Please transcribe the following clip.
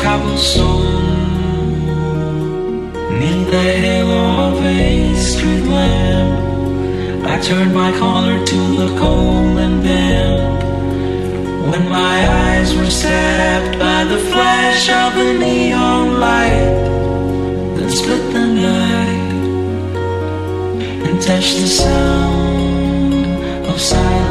cobblestone, neath the halo of a street lamp, I turned my collar to the cold and damp. When my eyes were stabbed by the flash of a neon light that split the night and touched the sound of silence.